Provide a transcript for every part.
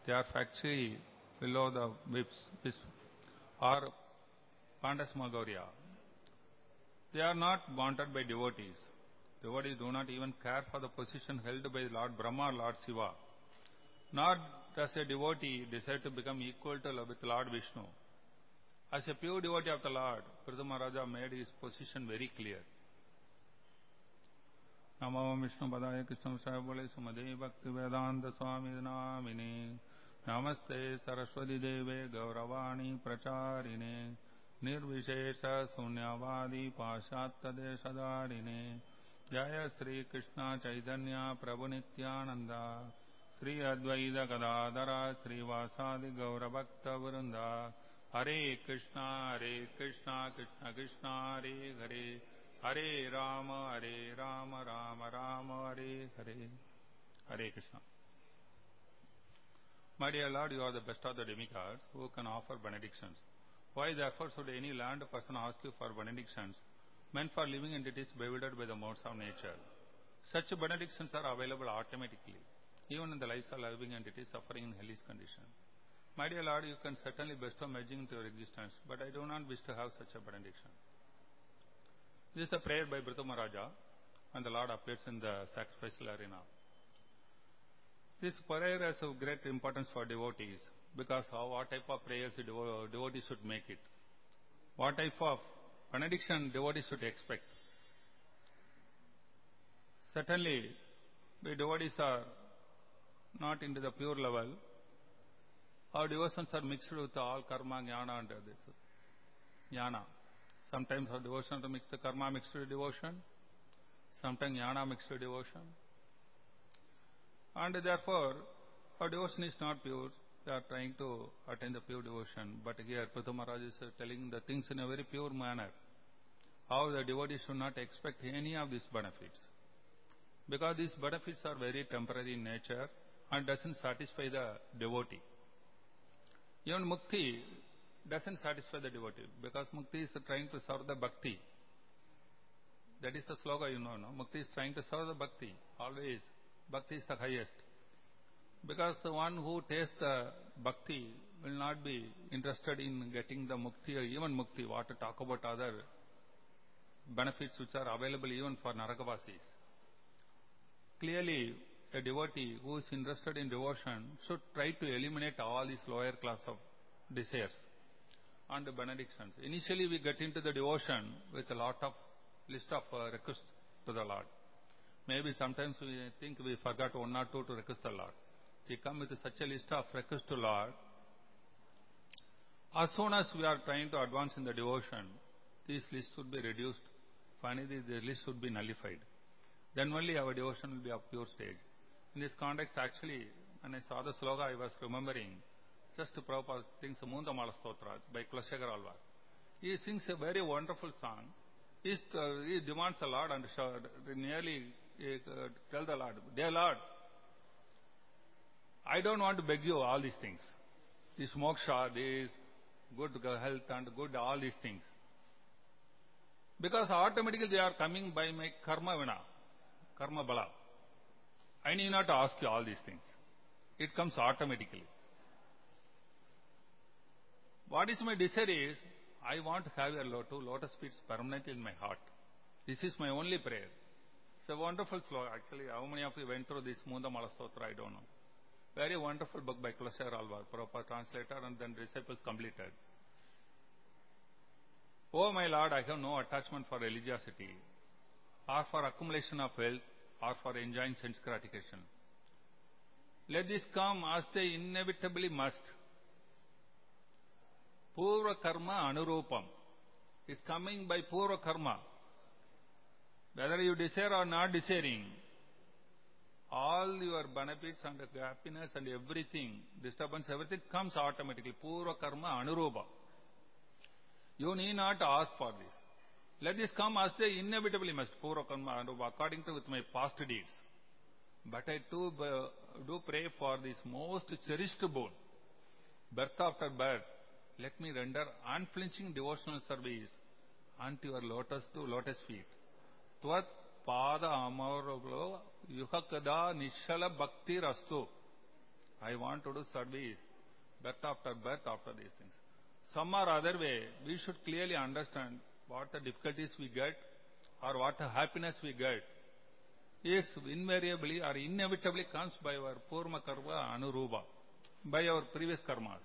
They are factory below the whips or Pandasmagoria. They are not wanted by devotees. Devotees do not even care for the position held by Lord Brahma or Lord Shiva. Nor does a devotee desire to become equal to with Lord Vishnu. As a pure devotee of the Lord, Prithu Maharaja made his position very clear. Namo Vishnu Padaya Krishna Bole Sumade Bhakti Vedanta Swami Namine Namaste Saraswati Deve Gauravani Pracharine Nirvishesha Sunyavadi Pashatta Deshadarine Jaya Sri Krishna Chaitanya Prabhu Nityananda Sri Advaita Gadadhara Sri Vasadi Gauravakta Vrunda Hare Krishna Krishna Krishna Hare Hare Hare Rama Rama Rama Hare Hare Hare Krishna. My dear Lord, you are the best of the demigods who can offer benedictions. Why therefore should any learned person ask you for benedictions meant for living entities bewildered by the modes of nature? Such benedictions are available automatically, even in the lives of living entities suffering in hellish condition. My dear Lord, you can certainly bestow merging into your existence, but I do not wish to have such a benediction. This is a prayer by Prithu Maharaja, and the Lord appears in the sacrificial arena. This prayer has of great importance for devotees, because of what type of prayers devotees should make it. What type of benediction devotees should expect. Certainly, the devotees are not into the pure level. Our devotions are mixed with all karma, jnana and others. Jnana. Sometimes our devotion are mixed, karma mixed with devotion. Sometimes jnana mixed with devotion. And therefore, our devotion is not pure. They are trying to attain the pure devotion. But here, Prithu Maharaj is telling the things in a very pure manner. How the devotee should not expect any of these benefits. Because these benefits are very temporary in nature and doesn't satisfy the devotee. Even mukti doesn't satisfy the devotee, because mukti is trying to serve the bhakti. That is the slogan, you know, no? Mukti is trying to serve the bhakti. Always, bhakti is the highest. Because the one who tastes the bhakti will not be interested in getting the mukti or even mukti, what to talk about other benefits which are available even for Narakavasis. Clearly, a devotee who is interested in devotion should try to eliminate all these lower class of desires and benedictions. Initially, we get into the devotion with a lot of list of requests to the Lord. Maybe sometimes we think we forgot one or two to request the Lord. We come with such a list of requests to Lord. As soon as we are trying to advance in the devotion, this list should be reduced. Finally, the list should be nullified. Then only our devotion will be of pure stage. In this context, actually, when I saw the sloka, I was remembering just Prabhupada sings Mundamala Stotra by Kulashekar Alvar. He sings a very wonderful song. He demands the Lord and nearly tell the Lord, Dear Lord, I don't want to beg you all these things. This moksha, this good health and good all these things. Because automatically they are coming by my karma vina, karma bala. I need not ask you all these things. It comes automatically. What is my desire is, I want to have your two lotus feet permanently in my heart. This is my only prayer. It's a wonderful sloka. Actually, how many of you went through this Mundamala Stotra, I don't know. Very wonderful book by Kulashekar Alvar, proper translator and then disciples completed. Oh my Lord, I have no attachment for religiosity, or for accumulation of wealth, or for enjoying sense gratification. Let this come as they inevitably must. Purva karma anurupam is coming by purva karma. Whether you desire or not desiring, all your benefits and happiness and everything, disturbance, everything comes automatically. Purva karma anurupa. You need not ask for this. Let this come as they inevitably must. Purva karma anurupa, according to with my past deeds. But I do pray for this most cherished boon. Birth after birth, let me render unflinching devotional service unto your lotus feet. Tvat pada amarolo yuhakada nishala bhakti rastu. I want to do service, birth after these things. Some or other way, we should clearly understand what the difficulties we get or what the happiness we get is invariably or inevitably comes by our Purma Karma Anurupa, by our previous karmas.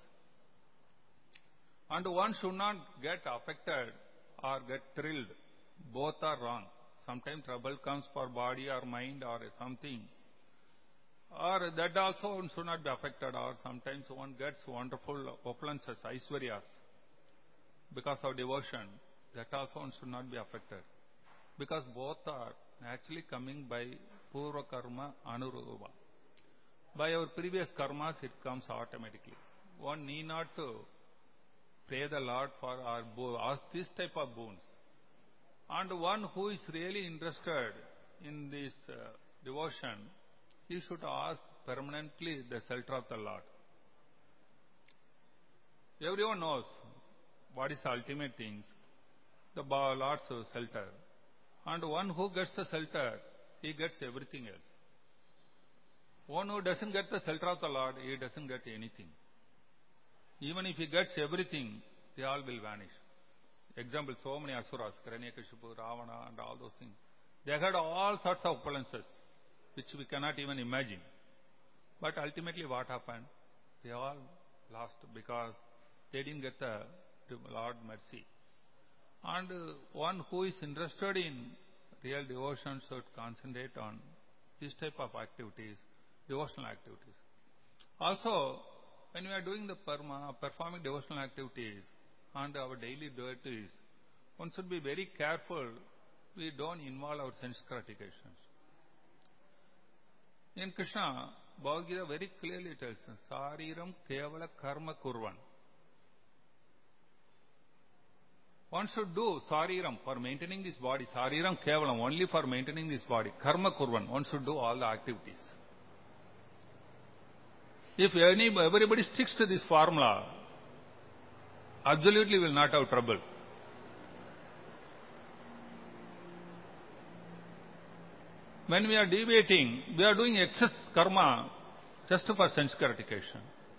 And one should not get affected or get thrilled. Both are wrong. Sometimes trouble comes for body or mind or something. Or that also one should not be affected. Or sometimes one gets wonderful opulences, Aishwaryas, because of devotion. That also one should not be affected. Because both are actually coming by Purva Karma Anurupa. By our previous karmas, it comes automatically. One need not to pray the Lord for our ask this type of boons. And one who is really interested in this devotion, he should ask permanently the shelter of the Lord. Everyone knows what is the ultimate things, the Lord's shelter. And one who gets the shelter, he gets everything else. One who doesn't get the shelter of the Lord, he doesn't get anything. Even if he gets everything, they all will vanish. Example, so many asuras, Hiranyakashipu, Ravana and all those things. They had all sorts of opulences, which we cannot even imagine. But ultimately what happened? They all lost because they didn't get the Lord mercy. And one who is interested in real devotion should concentrate on this type of activities, devotional activities. Also, when we are doing the performing devotional activities and our daily duties, one should be very careful we don't involve our sense gratifications. In Krishna, Bhagavad Gita very clearly tells us, Sariram Kevala Karma Kurvan. One should do Sariram for maintaining this body, Sariram Kevalam, only for maintaining this body, Karma Kurvan, one should do all the activities. If everybody sticks to this formula, absolutely will not have trouble. When we are deviating, we are doing excess karma just for sense gratification.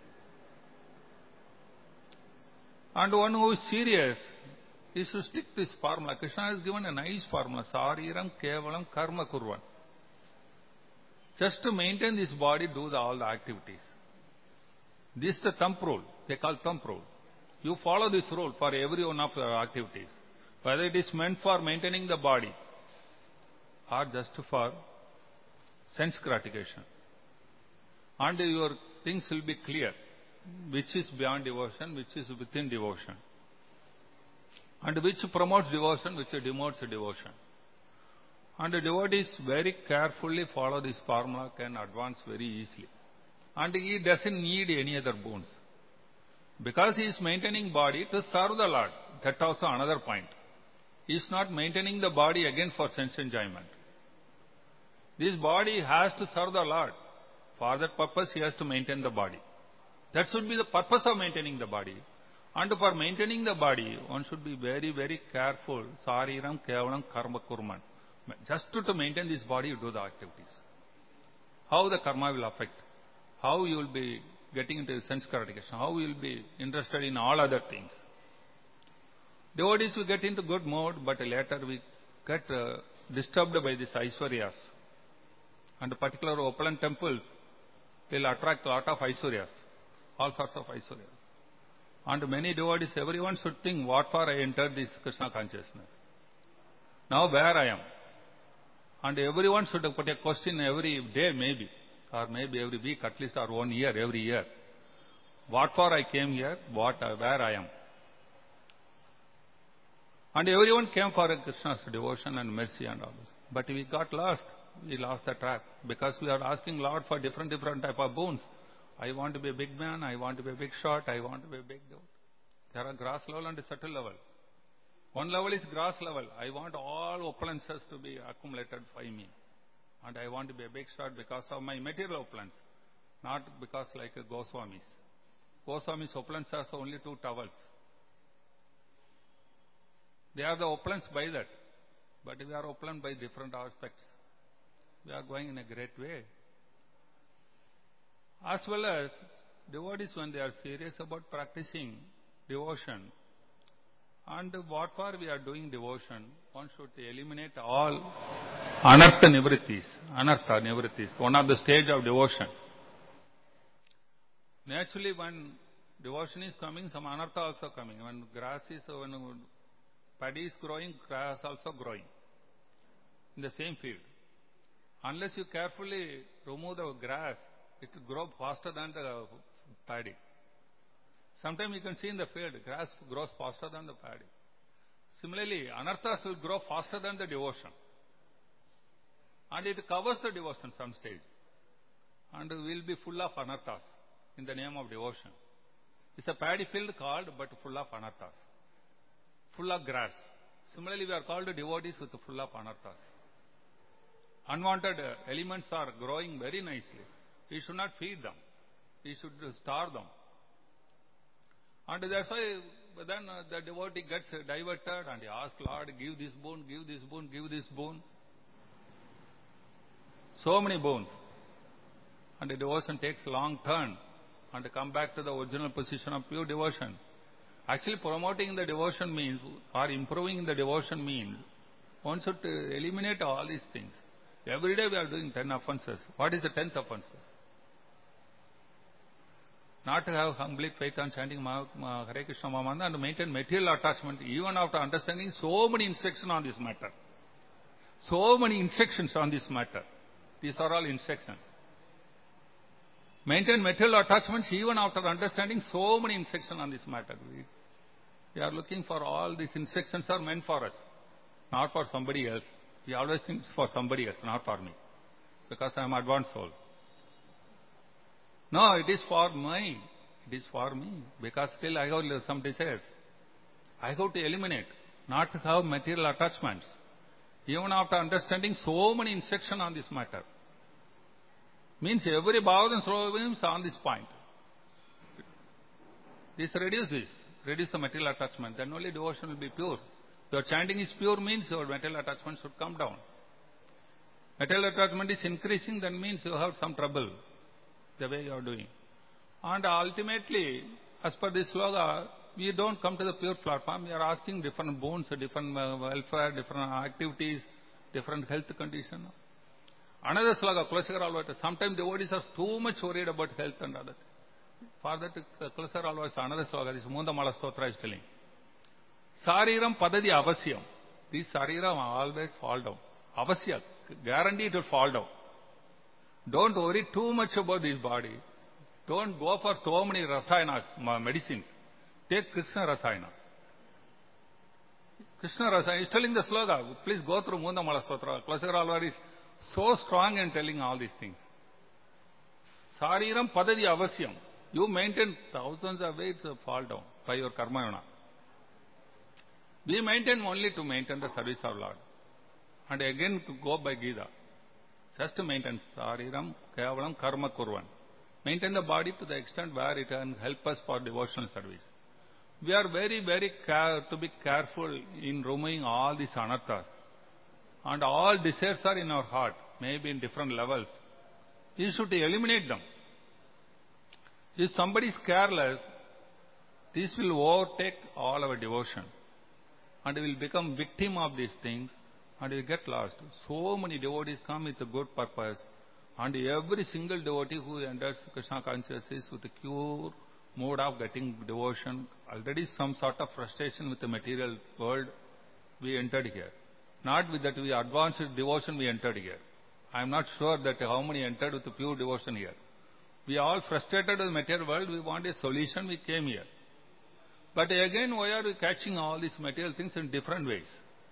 And one who is serious, he should stick to this formula. Krishna has given a nice formula, Sariram Kevalam Karma Kurvan. Just to maintain this body, do all the activities. This is the thumb rule. They call thumb rule. You follow this rule for every one of your activities. Whether it is meant for maintaining the body or just for sense gratification. And your things will be clear. Which is beyond devotion, which is within devotion. And which promotes devotion, which demotes devotion. And the devotees very carefully follow this formula, can advance very easily. And he doesn't need any other boons. Because he is maintaining body to serve the Lord. That also another point. He is not maintaining the body again for sense enjoyment. This body has to serve the Lord. For that purpose he has to maintain the body. That should be the purpose of maintaining the body. And for maintaining the body, one should be very, very careful. Sariram Kevalam Karma Kurman. Just to maintain this body, you do the activities. How the karma will affect? How you will be getting into sense gratification? How you will be interested in all other things? Devotees will get into good mode, but later we get disturbed by these Aishwaryas. And particular opulent temples will attract a lot of Aishwaryas, all sorts of Aishwaryas. And many devotees, everyone should think, what for I entered this Krishna consciousness? Now where I am? And everyone should put a question every day maybe, or maybe every week at least, or 1 year, every year. What for I came here, where I am? And everyone came for Krishna's devotion and mercy and all this. But we got lost. We lost the track because we are asking Lord for different type of boons. I want to be a big man, I want to be a big shot, I want to be a big dude. There are grass level and subtle level. One level is grass level. I want all opulences to be accumulated by me. And I want to be a big shot because of my material opulence, not because like a Goswamis. Goswamis' opulence has only 2 towels. They are the opulence by that. But we are opulent by different aspects. We are going in a great way. As well as devotees, when they are serious about practicing devotion, and what for we are doing devotion, one should eliminate all anartha nivrittis, one of the stage of devotion. Naturally, when devotion is coming, some anartha also coming. When paddy is growing, grass also growing in the same field. Unless you carefully remove the grass, it will grow faster than the paddy. Sometimes you can see in the field, grass grows faster than the paddy. Similarly, anarthas will grow faster than the devotion. And it covers the devotion some stage. And will be full of anarthas in the name of devotion. It's a paddy field called, but full of anarthas. Full of grass. Similarly, we are called devotees with full of anarthas. Unwanted elements are growing very nicely. We should not feed them. We should starve them. And that's why then the devotee gets diverted and he asks, Lord, give this boon, give this boon, give this boon. So many boons. And the devotion takes a long turn and come back to the original position of pure devotion. Actually, promoting the devotion means, or improving the devotion means, one should eliminate all these things. Every day we are doing 10 offenses. What is the 10th offenses? Not to have complete faith on chanting Hare Krishna Mahamandra and maintain material attachment even after understanding so many instructions on this matter. So many instructions on this matter. These are all instructions. Maintain material attachments even after understanding so many instructions on this matter. We are looking for all these instructions are meant for us, not for somebody else. We always think it's for somebody else, not for me, because I am advanced soul. No, it is for me. It is for me, because still I have some desires. I have to eliminate, not to have material attachments, even after understanding so many instructions on this matter. Means every bhava and slova is on this point. Reduce the material attachment, then only devotion will be pure. Your chanting is pure means your material attachment should come down. Material attachment is increasing, then means you have some trouble, the way you are doing. And ultimately, as per this sloga, we don't come to the pure platform. We are asking different boons, different welfare, different activities, different health condition. Another sloga, Kulasakara Alvaita. Sometimes devotees are too much worried about health and other. For that, Kulasakara Alvaita, another sloga, this Mundamala Stotra is telling. Sariram padadi avasyam. This sariram always fall down. Avasya, guarantee it will fall down. Don't worry too much about this body. Don't go for so many rasayanas, medicines. Take Krishna Rasayana. Krishna Rasayana is telling the sloga. Please go through Mundamala Stotra. Kulasakara Alvaita is so strong in telling all these things. Sariram padadi avasyam. You maintain thousands of ways to fall down by your karma. We maintain only to maintain the service of Lord. And again to go by Gita. Just to maintain Sariram Kevalam Karma Kurvan. Maintain the body to the extent where it can help us for devotional service. We are very, very to be careful in removing all these anarthas. And all desires are in our heart, maybe in different levels. We should eliminate them. If somebody is careless, this will overtake all our devotion. And we will become victim of these things and we will get lost. So many devotees come with a good purpose. And every single devotee who enters Krishna consciousness with a pure mode of getting devotion, already some sort of frustration with the material world, we entered here. Not with that we advanced devotion we entered here. I am not sure that how many entered with pure devotion here. We are all frustrated with the material world. We want a solution. We came here. But again, why are we catching all these material things in different ways?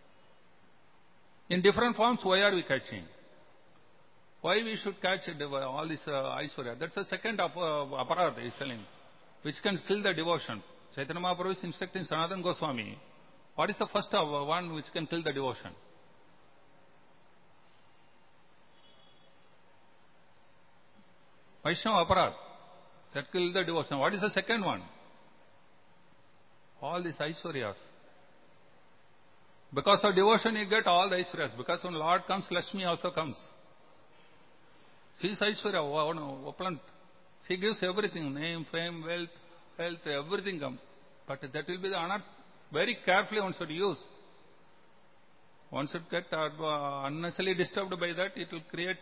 In different forms, why are we catching? Why we should catch all this Aishwarya? That's the second aparat he is telling, which can kill the devotion. Chaitanya Mahaprabhu is instructing Sanatana Goswami. What is the first one which can kill the devotion? Vaishnava aparat. That kills the devotion. What is the second one? All these Aishwaryas. Because of devotion you get all the Aishwaryas. Because when Lord comes, Lakshmi also comes. She is Aishwarya, opulent. She gives everything, name, fame, wealth, health, everything comes. But that will be the honor. Very carefully one should use. One should get unnecessarily disturbed by that. It will create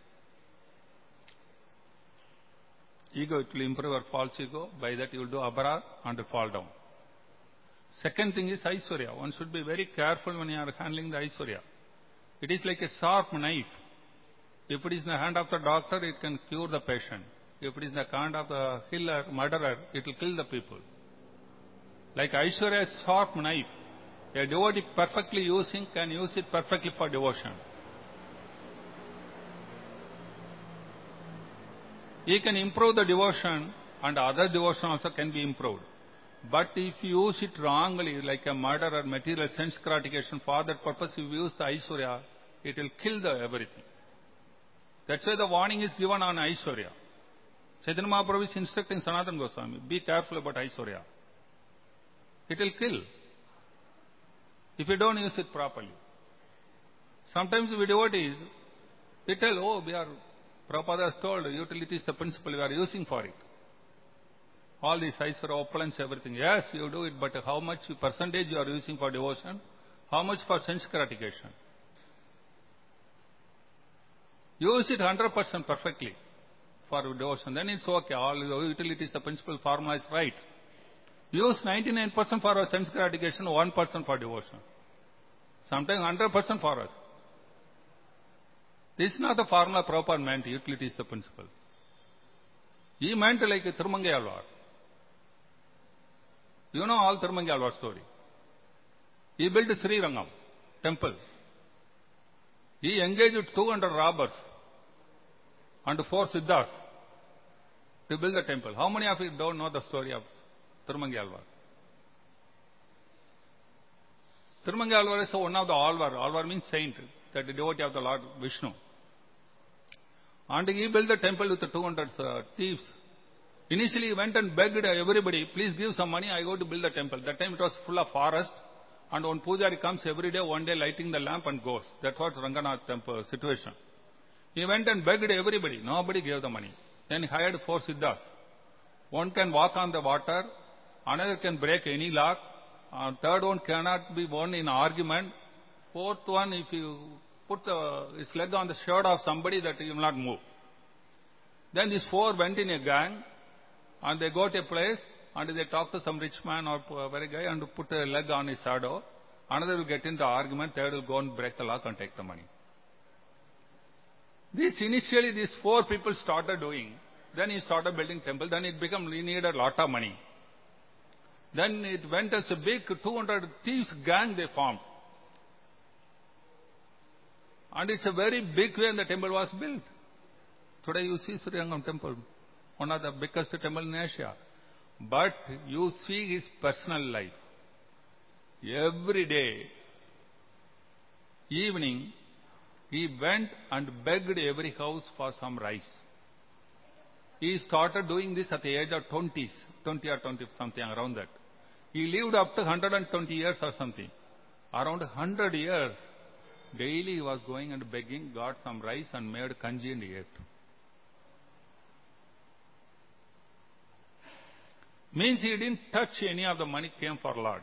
ego. It will improve our false ego. By that you will do abara and fall down. Second thing is Aishwarya. One should be very careful when you are handling the Aishwarya. It is like a sharp knife. If it is in the hand of the doctor, it can cure the patient. If it is in the hand of the killer, murderer, it will kill the people. Like Aishwarya is sharp knife. A devotee perfectly using can use it perfectly for devotion. He can improve the devotion and other devotion also can be improved. But if you use it wrongly, like a murder or material sense gratification, for that purpose if you use the Aishwarya, it will kill the everything. That's why the warning is given on Aishwarya. Chaitanya Mahaprabhu is instructing Sanatana Goswami, be careful about Aishwarya. It will kill if you don't use it properly. Sometimes we devotees, they tell, Prabhupada has told, utility is the principle we are using for it. All these Aishwarya, opulence, everything. Yes, you do it, but how much percentage you are using for devotion? How much for sense gratification? Use it 100% perfectly for devotion. Then it's okay. All utility is the principle, formula is right. Use 99% for our sense gratification, 1% for devotion. Sometimes 100% for us. This is not the formula Prabhupada meant, utility is the principle. He meant like Thirumangai Alvar. You know all Thirumangai Alvar story. He built Sri Rangam temple. He engaged 200 robbers and 4 siddhas to build the temple. How many of you don't know the story of Thirumangai Alvar? Thirumangai Alvar is one of the Alvar. Alvar means saint, that the devotee of the Lord Vishnu. And he built the temple with the 200 thieves. Initially he went and begged everybody, please give some money, I go to build the temple. That time it was full of forest. And when Pujari comes every day, one day lighting the lamp and goes. That's what Ranganath temple situation. He went and begged everybody. Nobody gave the money. Then he hired 4 siddhas. One can walk on the water. Another can break any lock. Third one cannot be won in argument. Fourth one, if you put his leg on the shirt of somebody, that he will not move. Then these 4 went in a gang. And they go to a place. And they talk to some rich man or very guy and put a leg on his shadow. Another will get into the argument. Third will go and break the lock and take the money. Initially these 4 people started doing. Then he started building temple. Then it became, he needed a lot of money. Then it went as a big 200 thieves gang they formed. And it's a very big way the temple was built. Today you see Sri Rangam temple. One of the biggest temple in Asia. But you see his personal life. Every day, evening, he went and begged every house for some rice. He started doing this at the age of 20 or 20 something, around that. He lived up to 120 years or something. Around 100 years, daily he was going and begging, got some rice and made kanji and ate. Means he didn't touch any of the money came for Lord.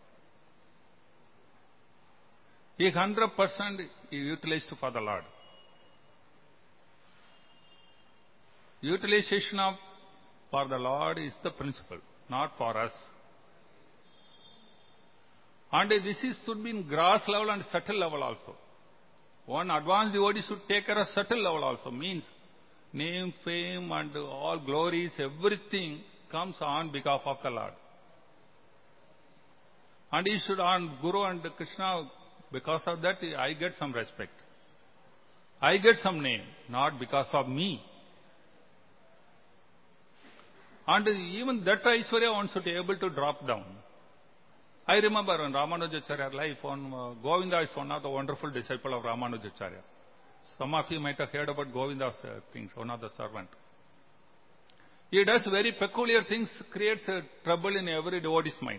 He 100% utilized for the Lord. Utilization of for the Lord is the principle, not for us. And this should be in gross level and subtle level also. One advanced devotee should take care of subtle level also. Means name, fame and all glories, everything comes on behalf of the Lord. And he should on Guru and Krishna, because of that I get some respect. I get some name, not because of me. And even that Aishwarya one should be able to drop down. I remember when Ramanujacharya life, Govinda is one of the wonderful disciples of Ramanujacharya. Some of you might have heard about Govinda's things, one of the servant. He does very peculiar things, creates trouble in every devotee's mind.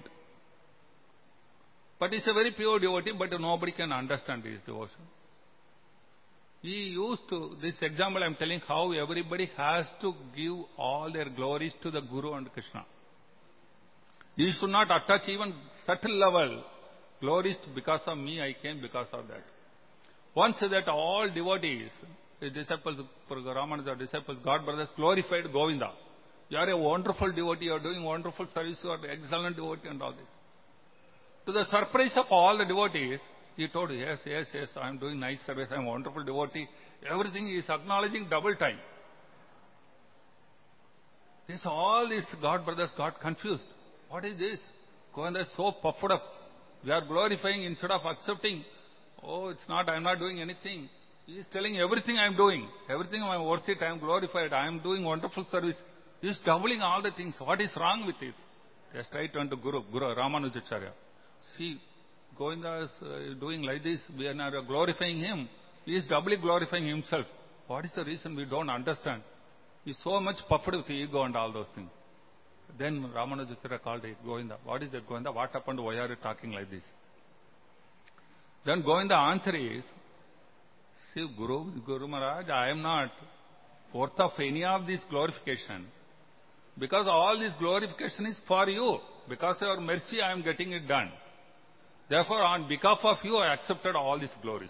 But he's a very pure devotee, but nobody can understand his devotion. this example I am telling how everybody has to give all their glories to the Guru and Krishna. You should not attach even subtle level glories because of me, I came because of that. Once that all devotees, the disciples, Ramanuja disciples, God brothers glorified Govinda. You are a wonderful devotee, you are doing wonderful service, you are an excellent devotee and all this. To the surprise of all the devotees, he told, yes, I am doing nice service, I am a wonderful devotee. Everything is acknowledging double time. All these God brothers got confused. What is this? Govinda is so puffed up. We are glorifying instead of accepting. Oh, it's not, I am not doing anything. He is telling everything I am doing. Everything I am worth it, I am glorified, I am doing wonderful service. He is doubling all the things. What is wrong with it? They straight went to Guru Ramanujacharya. See, Govinda is doing like this, we are not glorifying him. He is doubly glorifying himself. What is the reason? We don't understand. He is so much puffed with ego and all those things. Then Ramanujacharya called it, Govinda. What is that, Govinda? What happened? Why are you talking like this? Then Govinda answer is, see, Guru Maharaj, I am not worth of any of this glorification. Because all this glorification is for you. Because of your mercy, I am getting it done. Therefore, on behalf of you, I accepted all these glories.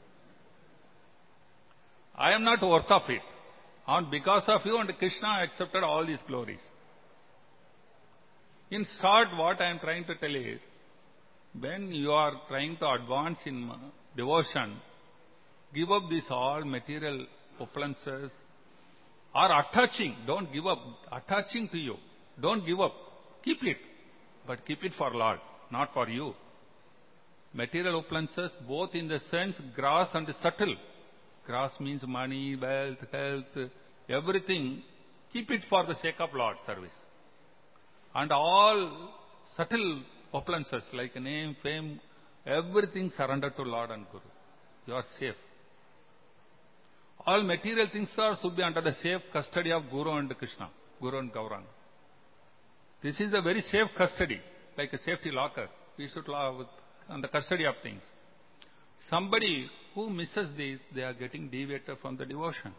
I am not worth of it. Because of you and Krishna, I accepted all these glories. In short, what I am trying to tell is, when you are trying to advance in devotion, give up these all material opulences, or attaching, don't give up, attaching to you. Don't give up. Keep it. But keep it for Lord, not for you. Material opulences, both in the sense gross and subtle. Gross means money, wealth, health, everything. Keep it for the sake of Lord service. And all subtle opulences like name, fame, everything surrender to Lord and Guru. You are safe. All material things should be under the safe custody of Guru and Krishna, Guru and Gauranga. This is a very safe custody, like a safety locker. We should love on the custody of things. Somebody who misses this, they are getting deviated from the devotion.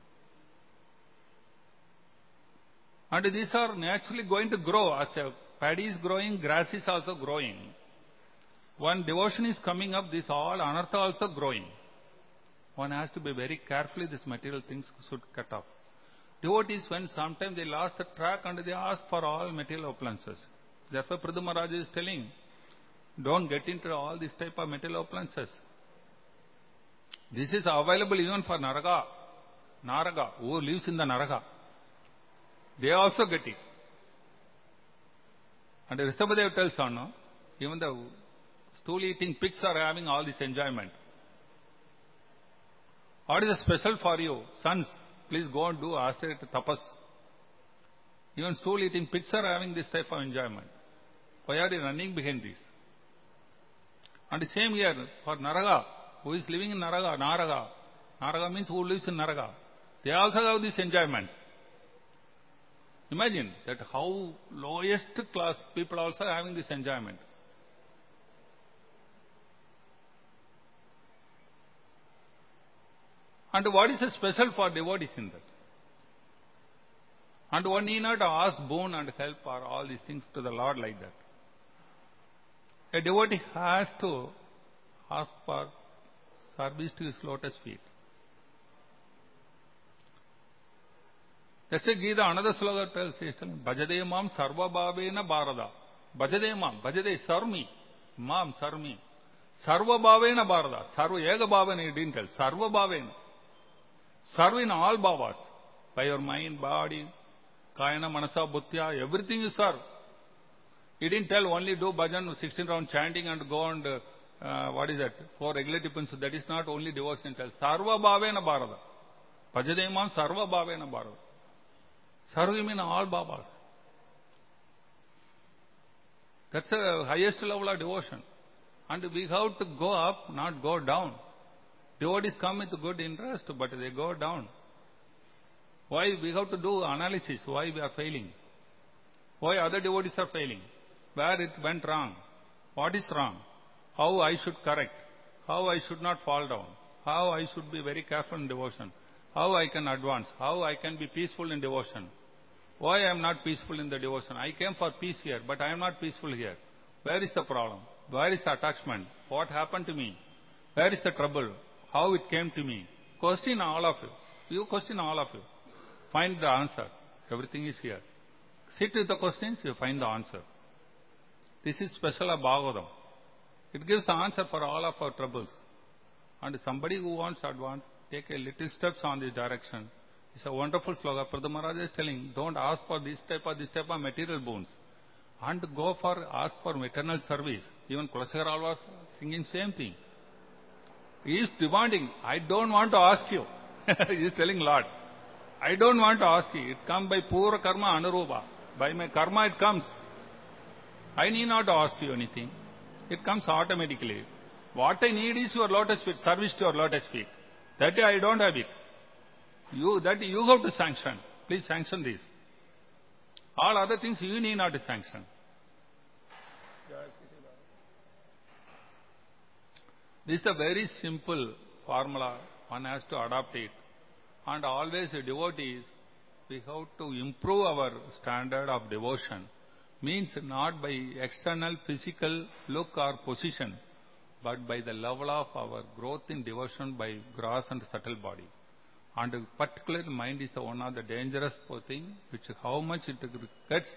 And these are naturally going to grow. As a paddy is growing, grass is also growing. When devotion is coming up, this all anartha also growing. One has to be very carefully, these material things should cut off. Devotees, when sometimes they lost the track and they ask for all material opulences. Therefore, Prithu Maharaj is telling, don't get into all this type of material opulences. This is available even for Naraga, who lives in the Naraga. They also get it. And Rishabhadeva tells on, no? Even the stool-eating pigs are having all this enjoyment. What is special for you? Sons, please go and do austere tapas. Even stool-eating pigs are having this type of enjoyment. Why are you running behind this? And the same here for Naraga, who is living in Naraga. Naraga means who lives in Naraga. They also have this enjoyment. Imagine that how lowest class people also having this enjoyment. And what is special for devotees in that? And one need not ask boon and help or all these things to the Lord like that. A devotee has to ask for service to his lotus feet. That's a Gita, another slogan tells, Bhajade Mam Sarva Bhavena Bharada. Bhajade Mam, Bhajade, serve me. Mam, serve me. Sarva Bhavena Bharada. Sarva Ega Bhavena, he didn't tell. Sarva Bhavena. Serve in all bhavas. By your mind, body, kayana, manasa, buddhya, everything you serve. He didn't tell only do bhajan, 16 round chanting and go and, 4 regulative principles. That is not only devotion. Tell Sarva Bhavena Bharada. Bhajademam Sarva Bhavena Bharada. Serve him in all bhavas. That's the highest level of devotion. And we have to go up, not go down. Devotees come with good interest, but they go down. Why? We have to do analysis. Why we are failing? Why other devotees are failing? Where it went wrong? What is wrong? How I should correct? How I should not fall down? how I should be very careful in devotion, how I can advance, how I can be peaceful in devotion. Why I am not peaceful in the devotion? I came for peace here, but I am not peaceful here. Where is the problem? Where is the attachment? What happened to me? Where is the trouble? How it came to me? Question all of you. You question all of you. Find the answer. Everything is here. Sit with the questions, you find the answer. This is special of Bhagavatam. It gives the answer for all of our troubles. And somebody who wants to advance, take a little steps on this direction. It's a wonderful slogan. Prahlad Maharaj is telling, don't ask for this type of material boons. And ask for eternal service. Even Kulashekar was singing same thing. He is demanding, I don't want to ask you. He is telling Lord, I don't want to ask you. It comes by pura karma anurupa. By my karma it comes. I need not to ask you anything. It comes automatically. What I need is your lotus feet, service to your lotus feet. That I don't have it. You have to sanction. Please sanction this. All other things you need not to sanction. This is a very simple formula. One has to adopt it. And always devotees, we have to improve our standard of devotion. Means not by external physical look or position, but by the level of our growth in devotion by gross and subtle body. And particularly mind is one of the dangerous thing, which how much it gets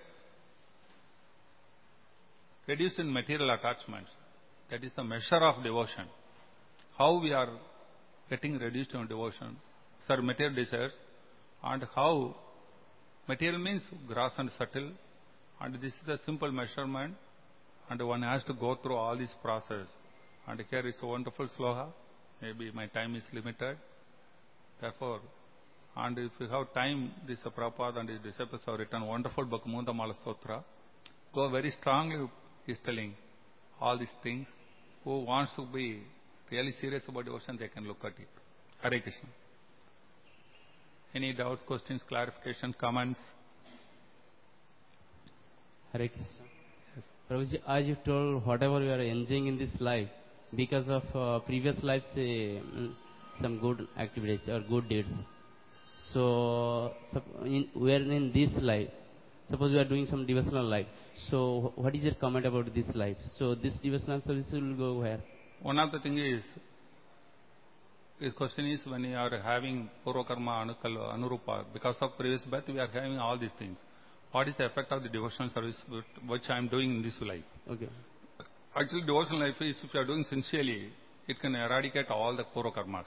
reduced in material attachments. That is the measure of devotion. How we are getting reduced in devotion, material desires, and how material means gross and subtle, and this is the simple measurement, and one has to go through all this process. And here is a wonderful sloka. Maybe my time is limited. Therefore, and if you have time, this Prabhupada and his disciples have written wonderful book, Mundamala Stotra. Go very strongly, he is telling all these things. Who wants to be really serious about devotion, they can look at it. Hare Krishna. Any doubts, questions, clarification, comments? Hare Krishna. Yes. Prabhuji, as you told, whatever you are enjoying in this life, because of previous lives, some good activities or good deeds. So, we are in this life. Suppose we are doing some devotional life. So, what is your comment about this life? So, this devotional service will go where? One of the things is, his question is, when you are having Purva Karma Anurupa, because of previous birth, we are having all these things. What is the effect of the devotional service which I am doing in this life? Okay. Actually, devotional life is, if you are doing sincerely, it can eradicate all the Purva Karmas.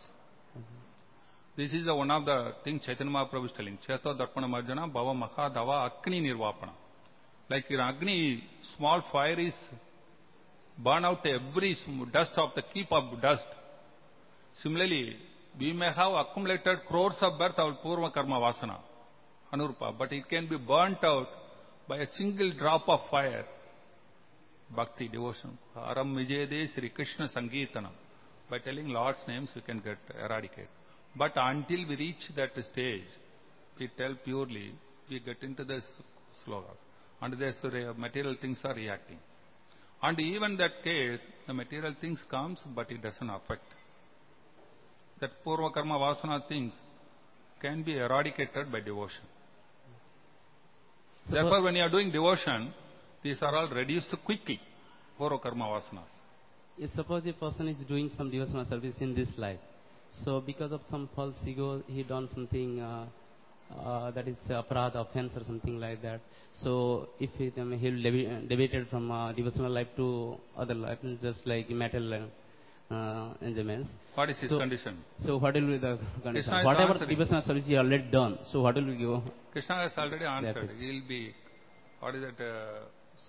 This is one of the things Chaitanya Mahaprabhu is telling. Cheto Darpana Marjana Bhava Makha Dava Akni Nirvapana. Like in Agni, small fire is burn out every dust of the keep of dust. Similarly, we may have accumulated crores of birth of Purva Karma Vasana, Anurupa, but it can be burnt out by a single drop of fire. Bhakti, devotion. Aram Vijayade Sri Krishna Sangeetana. By telling Lord's names, we can get eradicated. But until we reach that stage, we tell purely, we get into the slogas. And the material things are reacting. And even that case, the material things comes, but it doesn't affect. That Purva Karma Vasana things can be eradicated by devotion. Therefore, when you are doing devotion, these are all reduced quickly, Purva Karma Vasanas. Suppose a person is doing some devotional service in this life. So, because of some false ego, he done something that is aparadha, offense or something like that. So, if he will deviated from devotional life to other life, just like material enjoyments. What is his condition? So, what will be the condition? Whatever devotional service he already done, so what will we go? Krishna has already answered. He will be, what is that,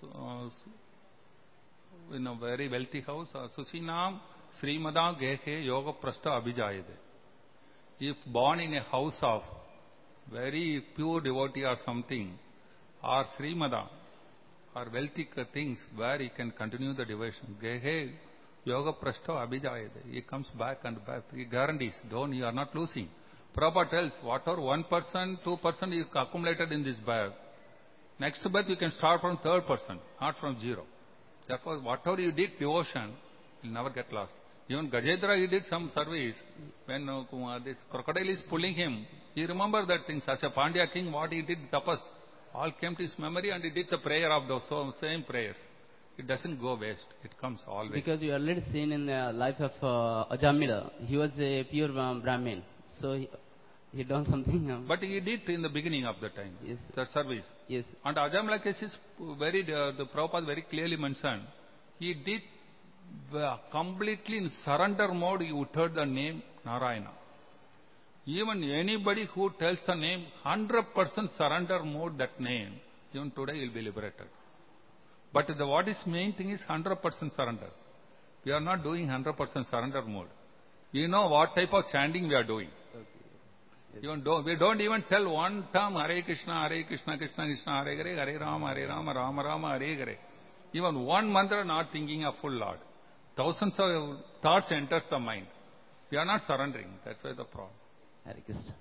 in a very wealthy house, Susinam Srimada Gehe Yoga Prasta Abhijayade. If born in a house of very pure devotee or something, or Srimada, or wealthy things where he can continue the devotion, Gehe Yoga Prasta Abhijayade. He comes back and back. He guarantees, you are not losing. Prabhupada tells, whatever 1%, 2% is accumulated in this birth, next birth you can start from third person, not from zero. Therefore, whatever you did devotion, will never get lost. Even Gajendra, he did some service. When this crocodile is pulling him, he remembered that things. As a Pandya king, what he did, tapas, all came to his memory, and he did the prayer of those same prayers. It doesn't go waste. It comes always. Because you already seen in the life of Ajamila, he was a pure Brahmin. So he done something. But he did in the beginning of the time, Yes. the service. Yes. And Ajamila case is very, the Prabhupada very clearly mentioned. He did completely in surrender mode, he uttered the name Narayana. Even anybody who tells the name 100% surrender mode, that name, even today he will be liberated. But what is main thing is 100% surrender. We are not doing 100% surrender mode. We know what type of chanting we are doing. We don't even tell one term, Hare Krishna, Krishna Krishna, Hare Hare, Hare Rama, Rama Rama, Hare Hare. Even one mantra not thinking of full Lord. Thousands of thoughts enters the mind. We are not surrendering. That's why the problem. Hare Krishna.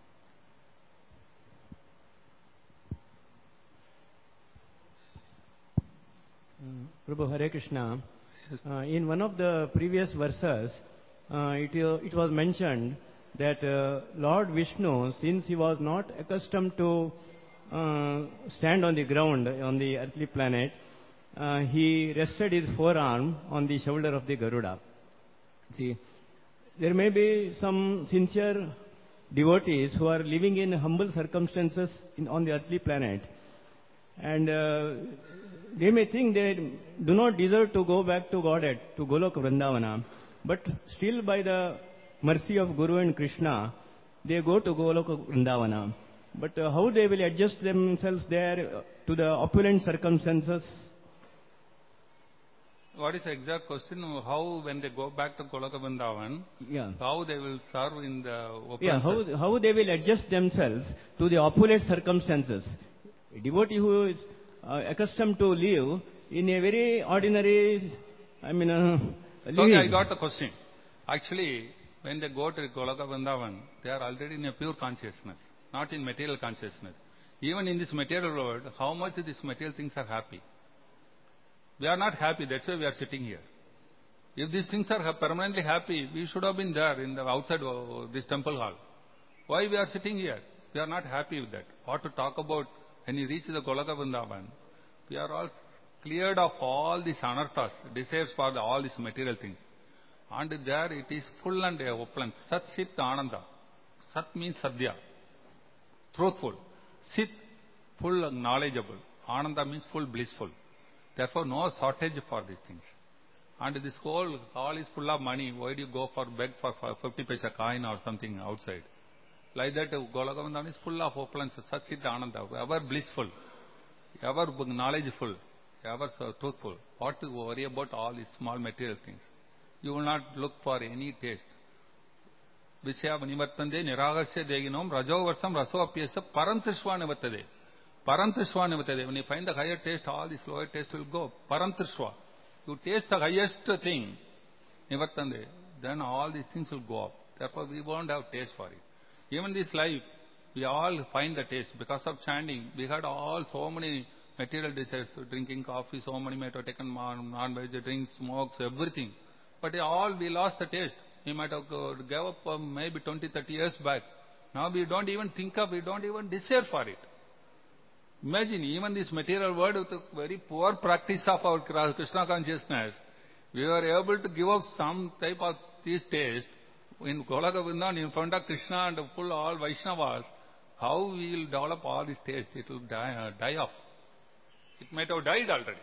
Prabhu, Hare Krishna. In one of the previous verses, it was mentioned that Lord Vishnu, since he was not accustomed to stand on the ground on the earthly planet, he rested his forearm on the shoulder of the Garuda. See, there may be some sincere devotees who are living in humble circumstances on the earthly planet, and they may think they do not deserve to go back to Godhead, to Goloka Vrindavana, but still by the mercy of Guru and Krishna, they go to Goloka Vrindavana. But how they will adjust themselves there to the opulent circumstances? What is the exact question? How, when they go back to Goloka Vrindavan, how they will serve in the open how they will adjust themselves to the opulent circumstances. A devotee who is accustomed to live in a very ordinary, living. Okay, I got the question. Actually, when they go to Goloka Vrindavan, they are already in a pure consciousness, not in material consciousness. Even in this material world, how much these material things are happy? We are not happy, that's why we are sitting here. If these things are permanently happy, we should have been there in the outside this temple hall. Why we are sitting here? We are not happy with that. What to talk about when you reach the Goloka Vrindavan? We are all cleared of all these anarthas, desires for all these material things. And there it is full and open. Sat Sit Ananda. Sat means Sadhya, truthful. Sit, full knowledgeable. Ananda means full blissful. Therefore, no shortage for these things. And this whole hall is full of money. Why do you go for beg for 50 paisa coin or something outside? Like that, Goloka Vrindavan is full of opulence. Sat Sit Ananda, ever blissful, ever knowledgeful, ever truthful. What to worry about all these small material things? You will not look for any taste. Vishya Nivartande Niragasya Deginom Rajo Varsam Raso Apyasa Parantrishwa Nivatade. Parantrishwa Nivatade. When you find the higher taste, all this lower taste will go. Parantrishwa. You taste the highest thing, Nivartande, then all these things will go up. Therefore, we won't have taste for it. Even this life, we all find the taste. Because of chanting, we had all so many material desires, drinking coffee, so many might have taken non-veg drinks, smokes, everything. But all we lost the taste. We might have gave up maybe 20, 30 years back. Now we don't even think of, we don't even desire for it. Imagine, even this material world with a very poor practice of our Krishna consciousness, we were able to give up some type of this taste in Goloka Vrindavan in front of Krishna and full all Vaishnavas. How we will develop all this taste? It will die off. It might have died already.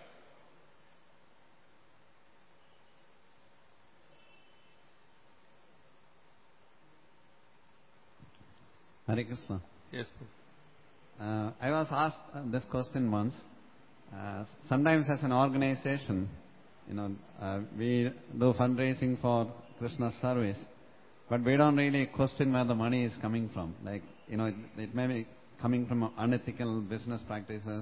Hare Krishna. Yes. I was asked this question once. Sometimes as an organization, we do fundraising for Krishna service, but we don't really question where the money is coming from. Like, it may be coming from unethical business practices.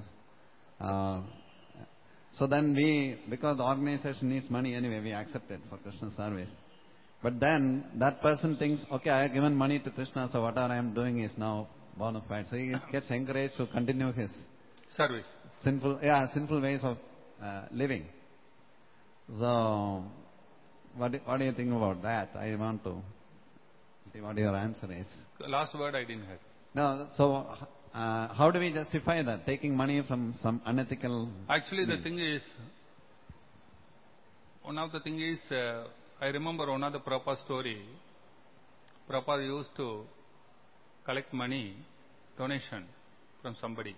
So then because the organization needs money anyway, we accept it for Krishna service. But then that person thinks, okay, I have given money to Krishna, so whatever I am doing is now bona fide. So he gets encouraged to continue his service. Sinful ways of living. So what do you think about that? I want to see what your answer is. Last word I didn't hear. No, so how do we justify that? Taking money from some unethical... Actually, the means? thing is, I remember one of the Prabhupada story. Prabhupada used to collect money, donation from somebody.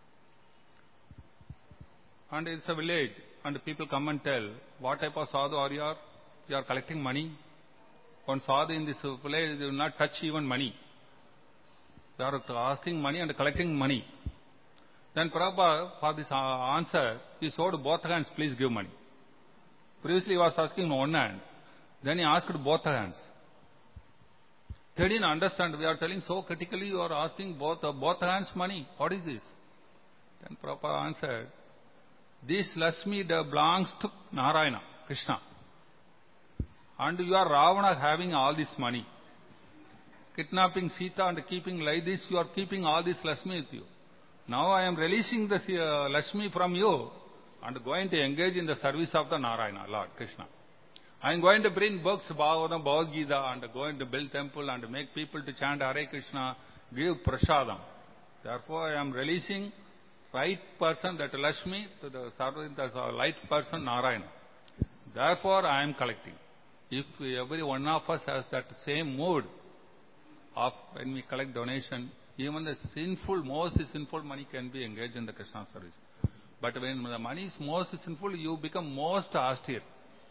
And it's a village, and people come and tell, what type of sadhu are you? You are collecting money. One sadhu in this village will not touch even money. They are asking money and collecting money. Then Prabhupada, for this answer, he showed both hands, please give money. Previously he was asking one hand. Then he asked both hands. They didn't understand. We are telling so critically, you are asking both hands money. What is this? Then Prabhupada answered, this Lakshmi belongs to Narayana, Krishna. And you are Ravana having all this money. Kidnapping Sita and keeping like this, you are keeping all this Lakshmi with you. Now I am releasing this Lakshmi from you and going to engage in the service of the Narayana, Lord Krishna. I am going to bring books, Bhagavatam, Bhagavad Gita, and going to build temple and make people to chant Hare Krishna, give prasadam. Therefore I am releasing right person, that Lakshmi, to the service as a light person, Narayana. Therefore I am collecting. If every one of us has that same mood of when we collect donation, even the most sinful money can be engaged in the Krishna service. But when the money is most sinful, you become most austere.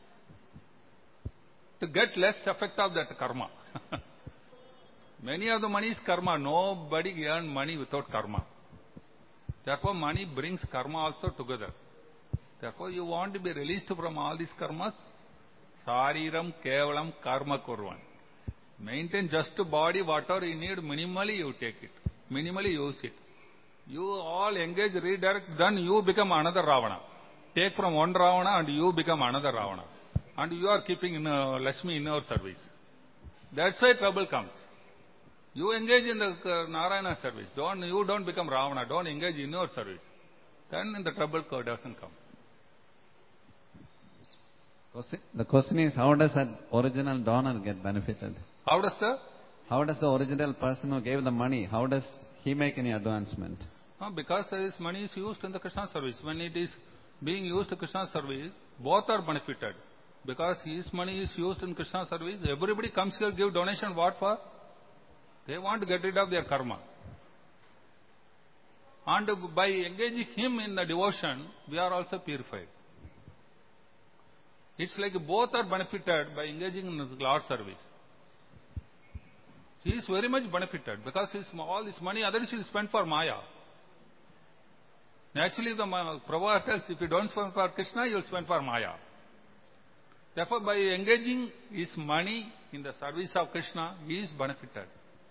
To get less effect of that karma. Many of the money is karma. Nobody earns money without karma. Therefore, money brings karma also together. Therefore, you want to be released from all these karmas. Sariram kevalam karma kurvan. Maintain just body, whatever you need, minimally you take it. Minimally use it. You all engage, redirect, then you become another Ravana. Take from one Ravana and you become another Ravana. And you are keeping Lakshmi in your service. That's why trouble comes. You engage in the Narayana service. You don't become Ravana. Don't engage in your service. Then the trouble doesn't come. The question is, how does that original donor get benefited? How does the original person who gave the money, how does he make any advancement? Because this money is used in the Krishna service. When it is being used in Krishna service, both are benefited. Because his money is used in Krishna service, everybody comes here, give donation, what for? They want to get rid of their karma. And by engaging him in the devotion, we are also purified. It's like both are benefited by engaging in his Lord service. He is very much benefited because all his money, otherwise he will spend for Maya. Naturally, the Prabhupada tells, if you don't spend for Krishna, you will spend for Maya. Therefore, by engaging his money in the service of Krishna, he is benefited.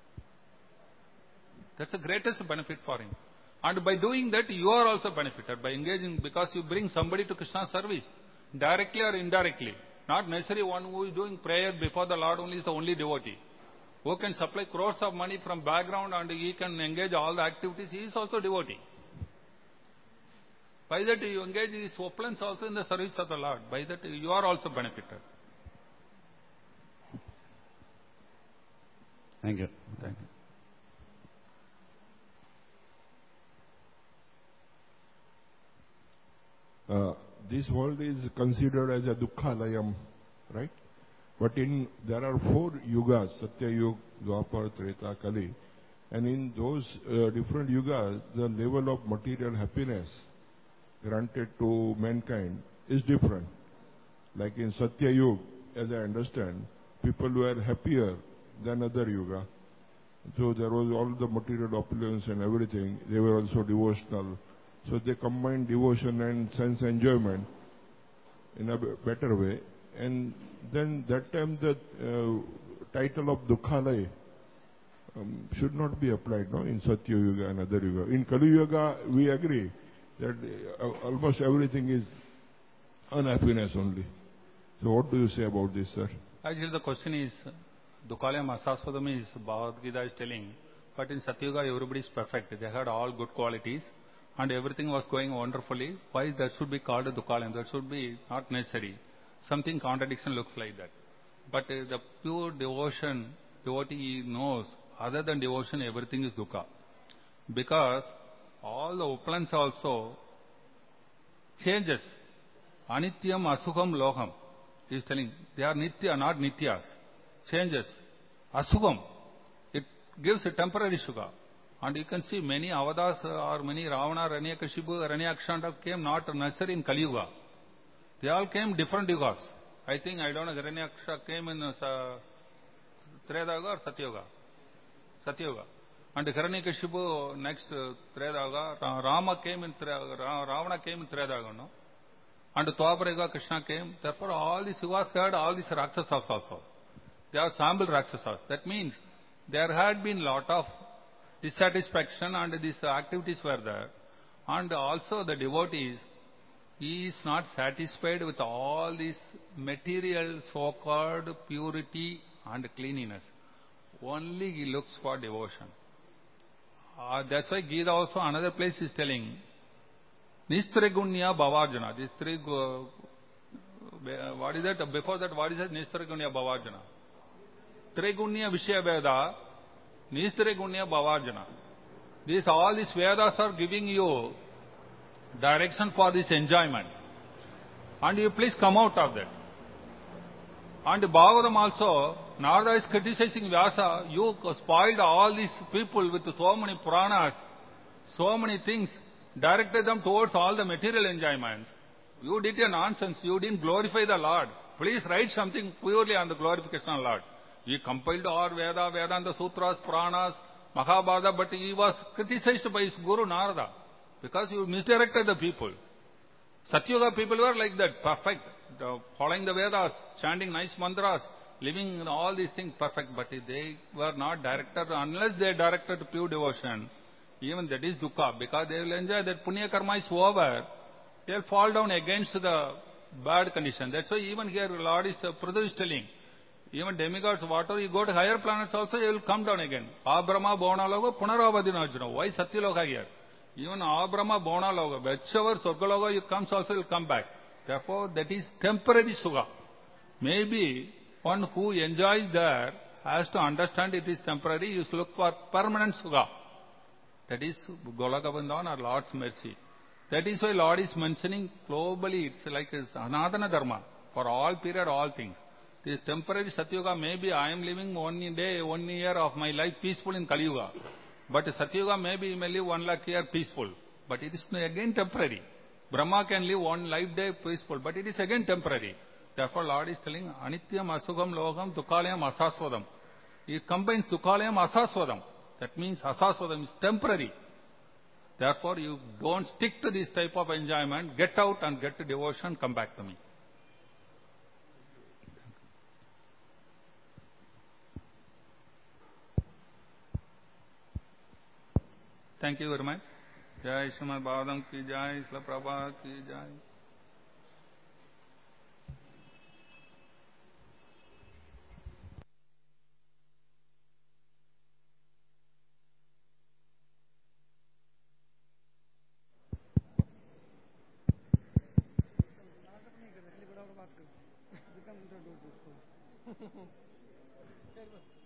That's the greatest benefit for him. And by doing that, you are also benefited by engaging, because you bring somebody to Krishna service, directly or indirectly. Not necessarily one who is doing prayer before the Lord only is the only devotee. Who can supply crores of money from background and he can engage all the activities, he is also devotee. By that you engage his opulence also in the service of the Lord. By that you are also benefited. Thank you. Thank you. This world is considered as a dukkhalayam, right? But there are 4 yugas, Satya Yuga, Dwapar, Treta, Kali. And in those different yugas, the level of material happiness granted to mankind is different. Like in Satya Yuga, as I understand, people were happier than other yuga. So there was all the material opulence and everything. They were also devotional. So they combined devotion and sense enjoyment in a better way. And then that time the title of Dukkhalaya should not be applied, no, in Satya Yuga and other yuga. In Kali Yuga, we agree that almost everything is unhappiness only. So what do you say about this, sir? Actually, the question is, Dukkhalayam Asaswadam is Bhagavad Gita is telling, but in Satya Yuga everybody is perfect. They had all good qualities and everything was going wonderfully. Why that should be called a Dukkhalayam? That should be not necessary. something contradiction looks like that. But the pure devotion, devotee knows, other than devotion, everything is dukkha. Because all the uplands also changes. Anityam asukam loham. He is telling, they are nitya, not nityas. Changes. Asukam. It gives a temporary sukha. And you can see many avadas or many Ravana, Hiranyakashipu, Hiranyakshanda came not necessarily in Kali Yuga. They all came different yugas. I don't know, Hiranyaksha came in Treta Yuga or Satya Yuga? Satya Yuga. And Hiranyakashipu next Treta Yuga. Rama came in Ravana came in Treta Yuga, no? And Dwapara Yuga, Krishna came. Therefore, all these yugas had all these Rakshasas also. They are sample Rakshasas. That means there had been lot of dissatisfaction and these activities were there. And also the devotees, he is not satisfied with all this material so-called purity and cleanliness. Only he looks for devotion. That's why Gita also another place is telling, Nistrigunya Bhavarjana. These three, what is that? Before that, what is that? Nistrigunya Bhavarjana. Trigunya Vishya Veda, Nistrigunya Bhavarjana. All these Vedas are giving you direction for this enjoyment. And you please come out of that. And Bhagavatam also, Narada is criticizing Vyasa, you spoiled all these people with so many Puranas, so many things, directed them towards all the material enjoyments. You did a nonsense, you didn't glorify the Lord. Please write something purely on the glorification of the Lord. He compiled all Veda, Vedanta Sutras, Puranas, Mahabharata, but he was criticized by his Guru Narada because you misdirected the people. Satyuga people were like that, perfect, following the Vedas, chanting nice mantras, living in all these things perfect, but they were not directed, unless they directed pure devotion, even that is dukkha, because they will enjoy that punya karma is over, they will fall down against the bad condition. That's why even here Lord is, Prabhu is telling, even demigods, whatever you go to higher planets also, you will come down again. Abrahma, Bhavanaloga, Punaravadina Arjuna. Why Satyaloka here? Even Abrahma, Bhavanaloga, whichever Swargaloka you comes also, you will come back. Therefore, that is temporary sukha. Maybe one who enjoys there has to understand it is temporary. You should look for permanent sukha. That is Golaka Vrindavan or Lord's mercy. That is why Lord is mentioning globally, it's like a Sanatana Dharma, for all period, all things. This temporary Satyuga, maybe I am living 1 day, 1 year of my life peaceful in Kali Yuga. But Satyuga, maybe you may live 1 lakh year peaceful. But it is again temporary. Brahma can live 1 life day peaceful, but it is again temporary. Therefore, Lord is telling, Anityam asugam logam dukalayam asaswadam. He combines dukalayam asaswadam. That means asaswadam is temporary. Therefore, you don't stick to this type of enjoyment. Get out and get to devotion, come back to me. Thank you very much. Jai Srimad Bhagavatam ki jai, Srila Prabhupada ki jai. बात करो